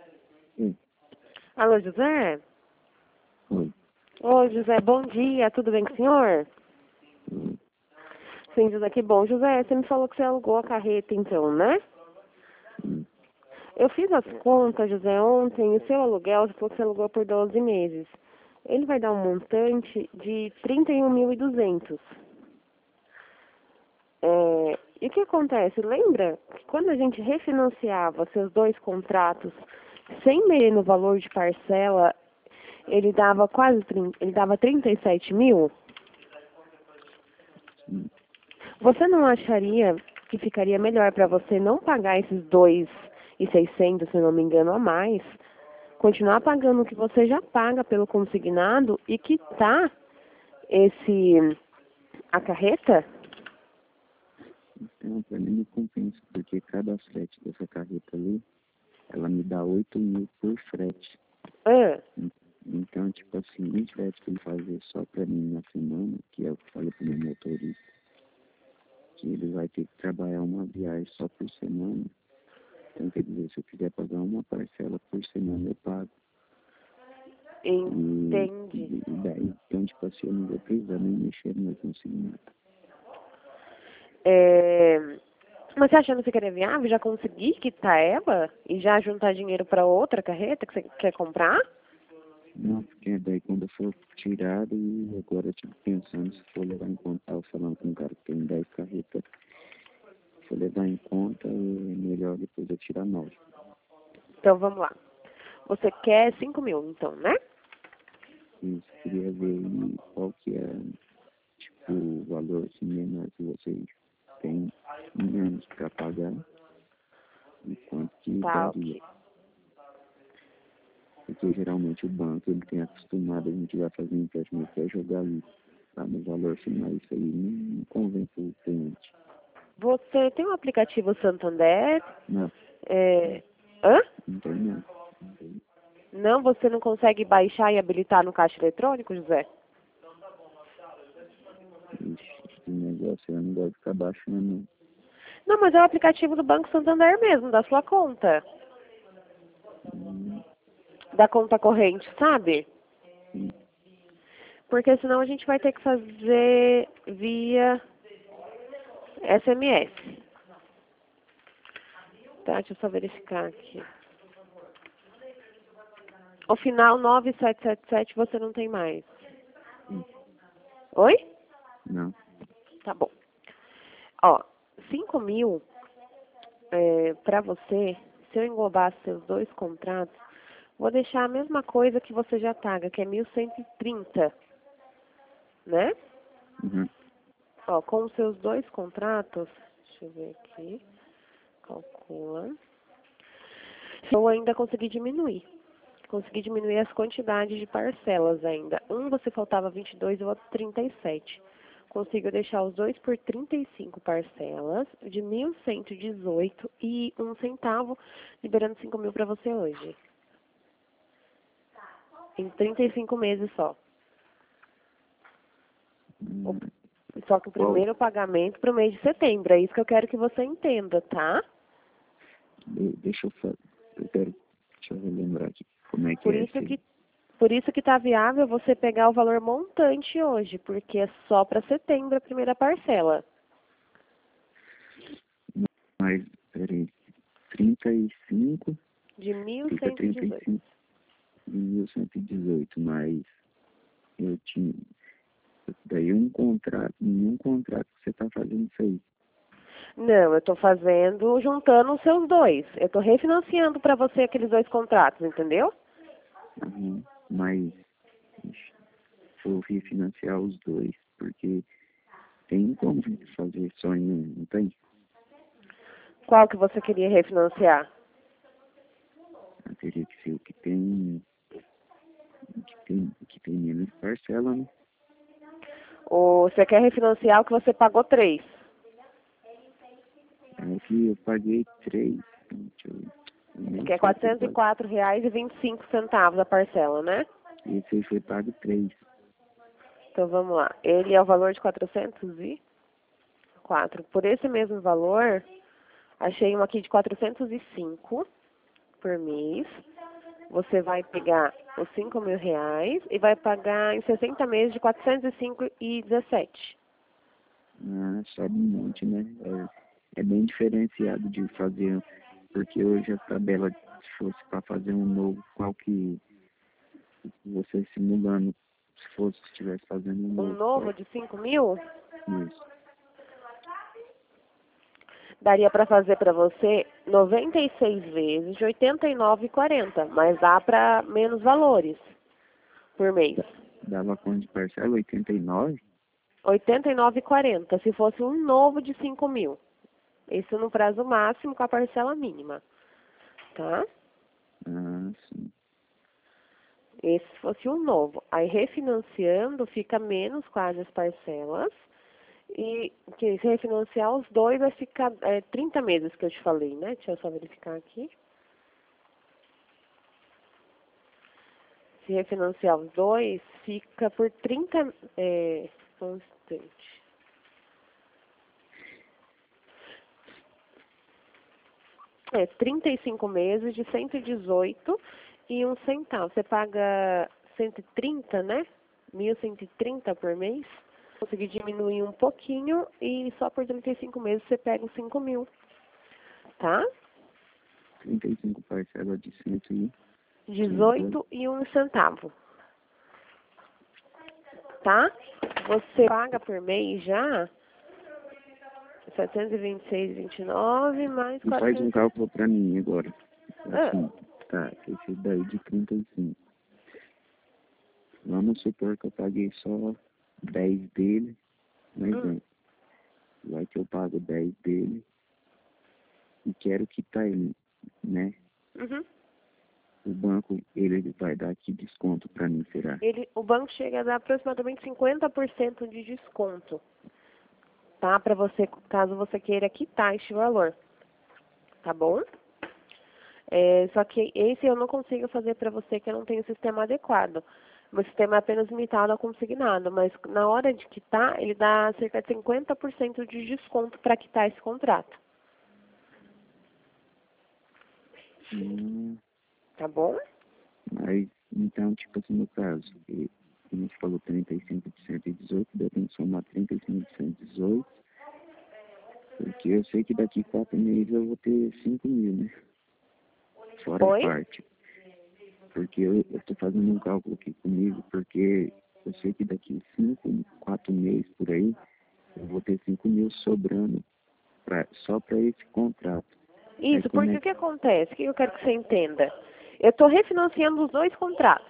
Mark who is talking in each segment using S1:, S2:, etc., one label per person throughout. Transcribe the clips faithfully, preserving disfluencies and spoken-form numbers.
S1: Sim.
S2: Alô, José?
S1: Oi.
S2: Oi, José, bom dia, tudo bem com o senhor?
S1: Oi.
S2: Sim, José, que bom. José, você me falou que você alugou a carreta então, né?
S1: Sim.
S2: Eu fiz as contas, José, ontem, o seu aluguel, você falou que você alugou por doze meses. Ele vai dar um montante de trinta e um mil e duzentos. É, e o que acontece? Lembra que quando a gente refinanciava seus dois contratos sem meio no valor de parcela, ele dava quase trinta, ele dava trinta e sete mil?
S1: Sim.
S2: Você não acharia que ficaria melhor para você não pagar esses dois e seiscentos, se não me engano, a mais, continuar pagando o que você já paga pelo consignado e quitar esse a carreta?
S1: Então, pra mim não compensa, porque cada frete dessa carreta ali, ela me dá oito mil por frete.
S2: Ah,
S1: Então, tipo assim, um frete que ele fazer só pra mim na semana, que é o que eu falei pro meu motorista, que ele vai ter que trabalhar uma viagem só por semana. Então, quer dizer, se eu quiser pagar uma parcela por semana, eu pago. E,
S2: entendi.
S1: e daí, então, tipo assim, eu não vou precisar nem mexer no meu consignado.
S2: É, mas você achando que ficaria viável já conseguir quitar ela e já juntar dinheiro para outra carreta que você quer comprar?
S1: Não, porque daí quando eu for tirado, e agora eu tipo pensando, se for levar em conta, eu falando com um cara que tem dez carretas, se for levar em conta, é melhor depois eu tirar nove.
S2: Então vamos lá. Você quer cinco mil, então, né?
S1: Isso, queria ver aí qual que é, tipo, o valor assim, menor que vocês têm menos para pagar e quanto que
S2: Tá,
S1: daria.
S2: ok.
S1: Porque geralmente o banco, ele tem acostumado, a gente vai fazer um empréstimo, ele quer jogar ali, tá, no valor final, isso aí não, não convém para o cliente.
S2: Você tem um aplicativo Santander?
S1: Não,
S2: É... Hã?
S1: não tem não. Não tem.
S2: Não, você não consegue baixar e habilitar no caixa eletrônico, José?
S1: Ixi, esse negócio eu não gosto de ficar baixando, não.
S2: Não, mas é o aplicativo do Banco Santander mesmo, da sua conta.
S1: Hum,
S2: Da conta corrente, sabe?
S1: sim.
S2: Porque senão a gente vai ter que fazer via S M S. Tá, deixa eu só verificar aqui. O final nove sete sete sete você não tem mais.
S1: Sim.
S2: Oi?
S1: Não.
S2: Tá bom. Ó, cinco mil é, para você, se eu englobar seus dois contratos, vou deixar a mesma coisa que você já paga, que é mil cento e trinta, né?
S1: Uhum.
S2: Ó, com os seus dois contratos, deixa eu ver aqui, calcula. Eu ainda consegui diminuir. Consegui diminuir as quantidades de parcelas ainda. Um você faltava vinte e dois e o outro trinta e sete. Consigo deixar os dois por trinta e cinco parcelas de mil cento e dezoito e um centavo, liberando cinco mil para você hoje. Em trinta e cinco meses só. O-
S1: Hum,
S2: Só que o
S1: qual?
S2: primeiro pagamento para o mês de setembro. É isso que eu quero que você entenda, tá?
S1: De- deixa eu fazer. Eu quero. Deixa eu relembrar aqui. Como é que
S2: Por
S1: é
S2: isso
S1: esse?
S2: que por isso que tá viável você pegar o valor montante hoje, porque é só para setembro a primeira parcela.
S1: Mas, peraí. trinta e cinco,
S2: De mil
S1: fica
S2: cento e
S1: trinta e
S2: dezoito.
S1: cinco e mil cento e dezoito, mas eu tinha. Daí um contrato, nenhum contrato que você tá fazendo isso aí.
S2: Não, eu estou fazendo, juntando os seus dois. Eu estou refinanciando para você aqueles dois contratos, entendeu?
S1: Uhum. Mas ixi, vou refinanciar os dois, porque tem como fazer só em um, não tem?
S2: Qual que você queria refinanciar?
S1: Ah, teria que ser o que tem, que tem, que tem menos parcela, né?
S2: Ou você quer refinanciar o que você pagou três?
S1: É que eu paguei três, deixa eu, eu nem
S2: Que é
S1: sei se eu
S2: quatrocentos e
S1: paguei.
S2: quatro reais e vinte e cinco centavos a parcela, né?
S1: Esse aí foi pago três.
S2: Então vamos lá. Ele é o valor de quatrocentos e quatro. Por esse mesmo valor, achei um aqui de quatrocentos e cinco por mês. você vai pegar os cinco mil reais e vai pagar em sessenta meses de quatrocentos e cinco reais e dezessete
S1: Ah, sobe um monte, né? É, é bem diferenciado de fazer, porque hoje a tabela, se fosse para fazer um novo, qual que você simulando, se fosse, se estivesse fazendo um
S2: centavos. Um
S1: novo,
S2: novo
S1: qual?
S2: de cinco mil,
S1: Isso.
S2: daria para fazer para você noventa e seis vezes de oitenta e nove reais e quarenta centavos, mas dá para menos valores por mês.
S1: Dava quanto de parcela? oitenta e nove?
S2: oitenta e nove reais e quarenta centavos, se fosse um novo de cinco mil. Isso no prazo máximo com a parcela mínima, tá?
S1: Ah, sim.
S2: Esse se fosse um novo. Aí refinanciando fica menos quase as parcelas. E que se refinanciar os dois vai ficar é, trinta meses que eu te falei, né? Deixa eu só verificar aqui. Se refinanciar os dois, fica por trinta... É, só um instante. É, trinta e cinco meses de cento e dezoito e um centavo. Você paga cento e trinta, né? mil cento e trinta por mês. Consegui diminuir um pouquinho e só por trinta e cinco meses você pega os cinco mil, tá?
S1: trinta e cinco parcelas de cento e
S2: dezoito e um centavo, tá? Você paga por mês já setecentos e vinte e seis reais e vinte e nove centavos mais
S1: E faz um
S2: quatrocentos.
S1: cálculo para mim agora.
S2: Ah,
S1: Assim, tá, esse daí de trinta e cinco. Vamos supor que eu paguei só dez dele, mas
S2: hum,
S1: é, vai que eu pago dez dele e quero quitar ele, né?
S2: uhum.
S1: O banco, ele vai dar aqui desconto para mim, será?
S2: Ele, o banco chega a dar aproximadamente cinquenta por cento de desconto, tá? Para você, caso você queira quitar este valor, tá bom? É, só que esse eu não consigo fazer para você que eu não tenho o sistema adequado. Meu sistema é apenas limitado ao consignado, mas na hora de quitar, ele dá cerca de cinquenta por cento de desconto para quitar esse contrato,
S1: Hum,
S2: tá bom?
S1: mas, então, tipo assim, no caso, e- a gente falou trinta e cinco por cento e dezoito, daí eu tenho que somar trinta e cinco por cento e dezoito, porque eu sei que daqui quatro meses eu vou ter cinco mil, né? Fora a
S2: Oi?
S1: parte. Porque eu estou fazendo um cálculo aqui comigo, porque eu sei que daqui cinco, quatro meses por aí, eu vou ter cinco mil sobrando pra, só para esse contrato. Aí
S2: Isso,
S1: como
S2: porque
S1: é
S2: o que acontece? O que eu quero que você entenda? Eu estou refinanciando os dois contratos.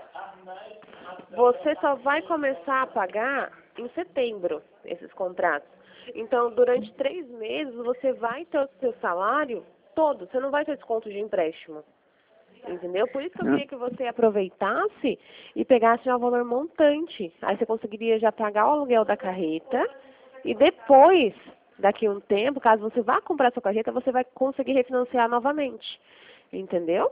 S2: Você só vai começar a pagar em setembro esses contratos. Então, durante três meses, você vai ter o seu salário todo. Você não vai ter desconto de empréstimo. Entendeu? Por isso que eu
S1: não,
S2: queria que você aproveitasse e pegasse já o valor montante. Aí você conseguiria já pagar o aluguel da carreta e depois, daqui a um tempo, caso você vá comprar sua carreta, você vai conseguir refinanciar novamente. Entendeu?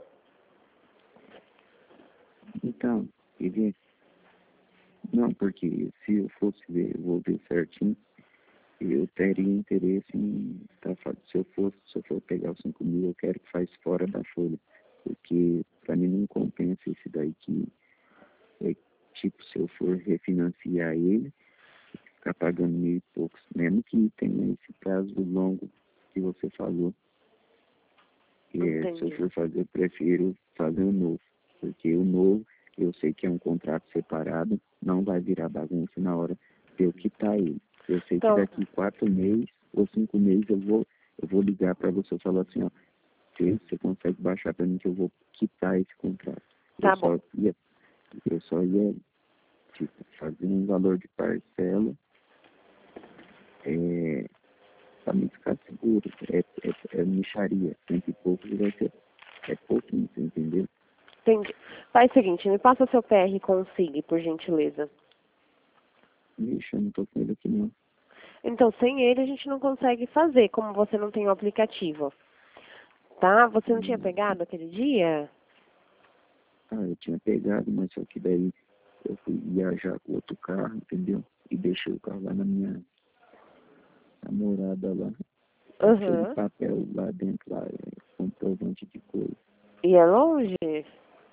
S1: então, ele, não, porque se eu fosse ver, eu vou ver certinho, eu teria interesse em, tá, fa- se eu for, se eu for pegar os cinco mil, eu quero que faz fora da folha, porque para mim não compensa esse daí que é tipo, se eu for refinanciar ele, ficar pagando mil e poucos, mesmo que tenha esse prazo longo que você falou. E, é, se eu
S2: Entendi.
S1: for fazer, eu prefiro fazer o novo, porque o novo, eu sei que é um contrato separado, não vai virar bagunça na hora de eu quitar ele. Eu sei que
S2: Então,
S1: daqui quatro meses ou cinco meses eu vou, eu vou ligar para você e falar assim, ó, Fê, você consegue baixar para mim que eu vou quitar esse contrato. Eu
S2: tá bom.
S1: só ia, eu só ia tipo, fazer um valor de parcela é, para mim ficar seguro. É, é, é mixaria, cento e pouco vai ser, é pouquinho, você entendeu?
S2: Entendi. Faz o seguinte, me passa seu P R com o S I G, por gentileza.
S1: Vixe, eu não tô com ele aqui não.
S2: Então, sem ele a gente não consegue fazer, como você não tem o aplicativo. Tá? Você não tinha
S1: Hum,
S2: pegado aquele dia?
S1: Ah, eu tinha pegado, mas só que daí eu fui viajar com outro carro, entendeu? E deixei o carro lá na minha namorada lá. Cheio de
S2: Aham.
S1: papel lá dentro, lá, é, comprovante de coisa.
S2: E é longe?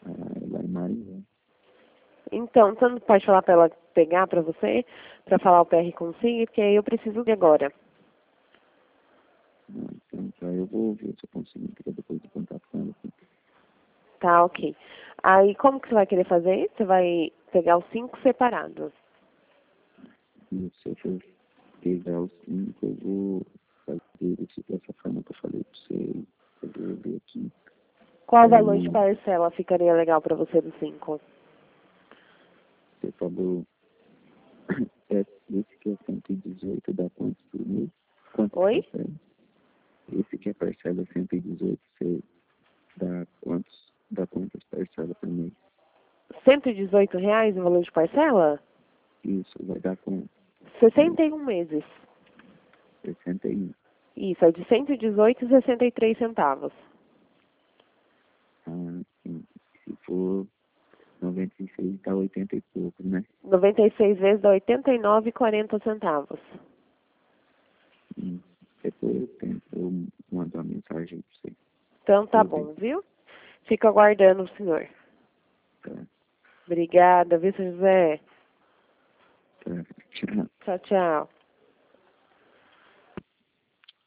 S1: Ah, lá em Maringá.
S2: Então, você não pode falar para ela pegar para você, para falar o P R consigo, porque aí eu preciso de agora.
S1: Ah, então, tá, eu vou ver se eu consigo entrar depois do contato com ela. Assim.
S2: Tá, ok. Aí, como que você vai querer fazer? Você vai pegar os cinco separados.
S1: E se eu for pegar os cinco, eu vou fazer desse, dessa forma que eu falei pra você. Eu vou ver aqui.
S2: Qual valor de
S1: Aí,
S2: parcela ficaria legal para você dos cinco?
S1: você falou, é, esse que é cento e dezoito, dá quantos por mês? Quantas
S2: Oi?
S1: parcelas? Esse que é parcela cento e dezoito, você dá quantos, dá quantas parcelas por mês?
S2: cento e dezoito reais o valor de parcela?
S1: Isso, vai dar com
S2: sessenta e um meses.
S1: sessenta e um.
S2: Isso, é de cento e dezoito e sessenta e três centavos.
S1: Ah, sim. Se for noventa e seis, dá oitenta e pouco, né?
S2: noventa e seis vezes dá oitenta e nove e quarenta centavos.
S1: Hum. Depois eu tento, eu mando uma mensagem pra você.
S2: Então tá
S1: Eu ver.
S2: bom, viu? Fico aguardando o senhor.
S1: Tá,
S2: Obrigada, viu, seu José?
S1: tá. Tchau.
S2: Tchau, tchau.